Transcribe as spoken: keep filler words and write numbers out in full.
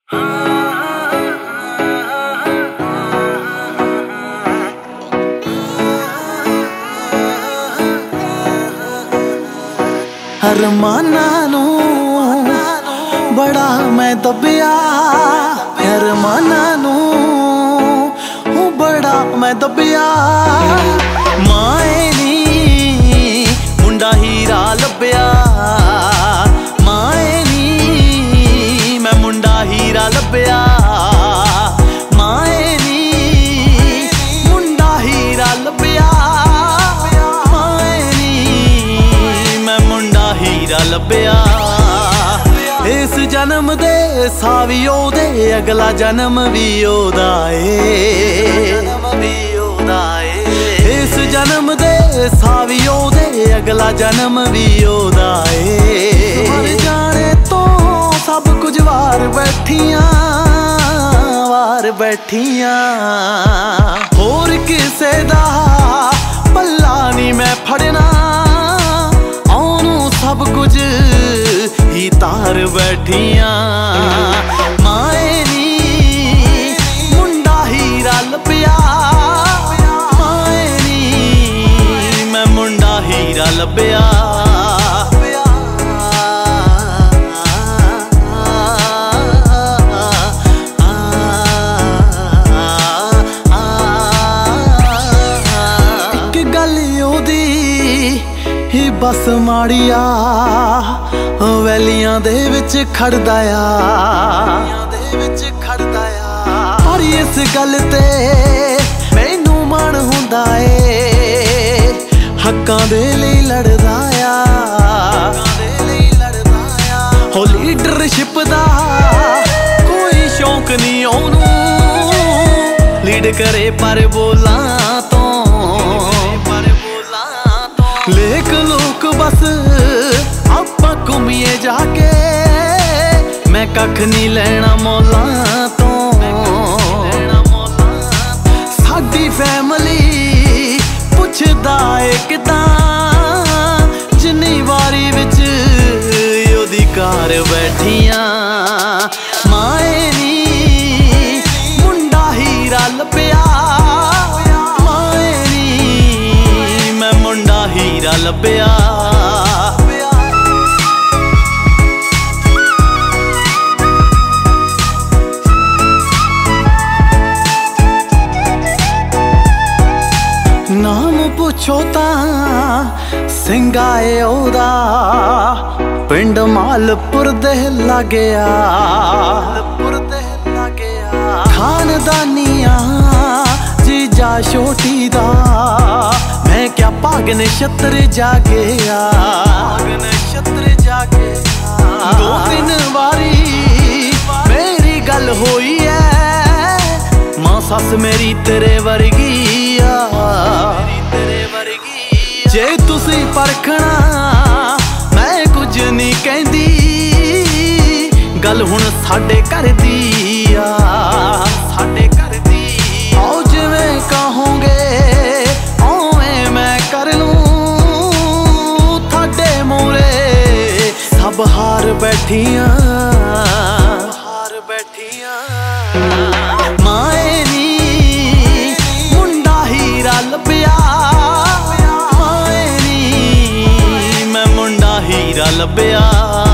अरमानां नूं बड़ा मैं दबिया, अरमानां नूं बड़ा मैं दबिया। माए नी मुंडा हीरा लभ्या, माए नी मैं मुंडा हीरा लभ्या। माए नी मुंडा हीरा लभ्या, माए नी मैं मुंडा हीरा लभ्या। इस जन्म दे सावी ओदे, अगला जन्म भी ओदा ए। इस जन्म दे सावी ओदे, अगला जन्म भी ओदा ए। मर जाने तो सब कुछ वार बैठियां, वार बैठियां। होर किसे दा पल्ला नी मैं फड़ना, ओनू सब कुछ ही तार बैठियां। माए नी मुंडा हीरा लभ्या, माए नी मैं मुंडा हीरा लभ्या। इक गल ओदी ही बस माड़िया, वैलियां दे विच खड़दा आ, पर इस गल ते मैनू मन हुंदा ए, हक्कां दे लई लड़दा आ। हो लीडरशिप दा कोई शौक नहीं ओनू, लीड करे पर बोलां तो लेक लोक बस आपां घूमिए जाके, मैं कख नहीं लेना मौलां तो। साडी फैमिली पुछदा ए किदां, जिन्नी वारी विच ओदी कार बैठियां। माए नी मुंडा हीरा लभ्या, माए नी मैं मुंडा हीरा लभ्या। नाम पुछो तां सिंघा ए ओदा, पिंड मालपुर दे लागेया। खानदानियां जीजा छोटी दा, मैं क्या भाग नक्षत्र जागेया। दो तीन बारी मेरी गल होई है, मां सस मेरी तेरे वर्गी आ। जे तुसी परखना मैं कुछ नहीं कहंदी, गल हुण साडे घर दी आ, साडे घर दी। आओ जिवें कहोगे ओवें मैं कर लूं, थाडे मोरे सब हार बैठियां, हार बैठियां। माए नी मुंडा हीरा लभ्या, माए नी मैं मुंडा हीरा लभ्या।